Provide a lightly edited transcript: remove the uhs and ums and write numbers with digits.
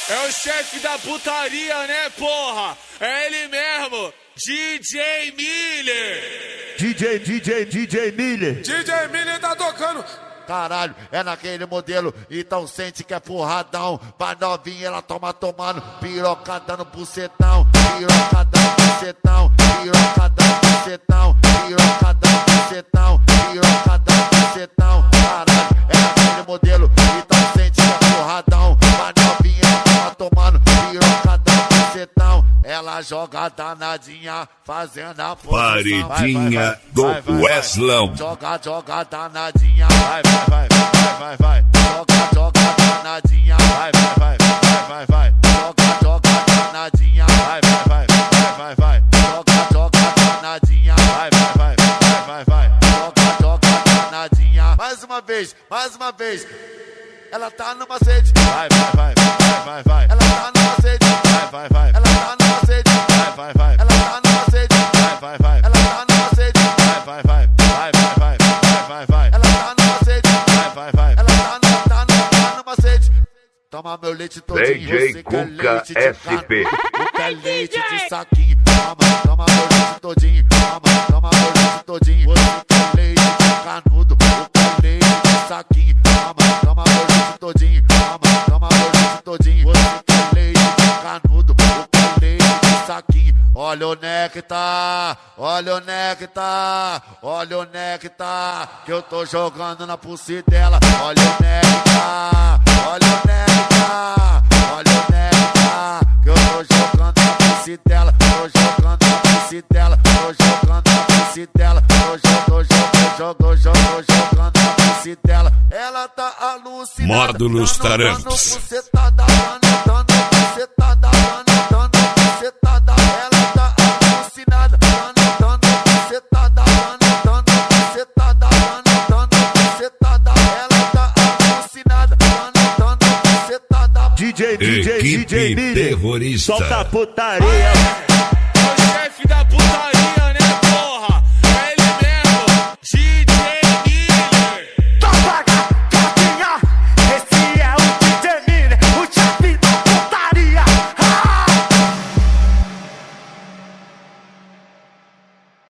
É o chefe da putaria, né, porra? É ele mesmo, DJ Miller. DJ Miller. DJ Miller tá tocando. Caralho, é naquele modelo, então sente que é porradão. Pra novinha ela toma tomando, piroca dando bucetão. Piroca dando bucetão, piroca dando bucetão. Piroca dando bucetão, piroca dando bucetão. Caralho, é naquele modelo, então sente que é porradão. Pra novinha ela toma tomando, piroca dando bucetão. Ela joga danadinha, fazendo a posição. Paredinha do Weslão. Joga danadinha, vai. Joga danadinha, vai. Joga danadinha, vai. Joga danadinha, vai. Joga danadinha. Mais uma vez. Ela tá numa sede, vai. Ela tá numa sede, vai. Ela tá numa sede, vai. Ela tá numa sede, vai. Ela tá numa sede, vai. Ela tá numa sede, vai. Ela tá numa sede. Toma meu leite todinho, DJ Cuca SP. Cuca é leite de saquinho. Toma meu leite todinho. Toma meu leite todinho. Você quer leite de canudo. Cuca é leite de saquinho. Toma meu leite todinho. Toma meu leite todinho. Você quer leite de canudo. Cuca é leite de saquinho. Olha o néctar, que eu tô jogando na pulse dela. Olha o néctar, que eu tô jogando na pulse dela. Tô jogando na pulse dela. Ela tá alucinada. Módulos Tarantos. Bucetada. Ela tá alucinada. Bucetada. Ela tá alucinada. DJ Miller. Terrorista. Solta a putaria. É o chefe da putaria.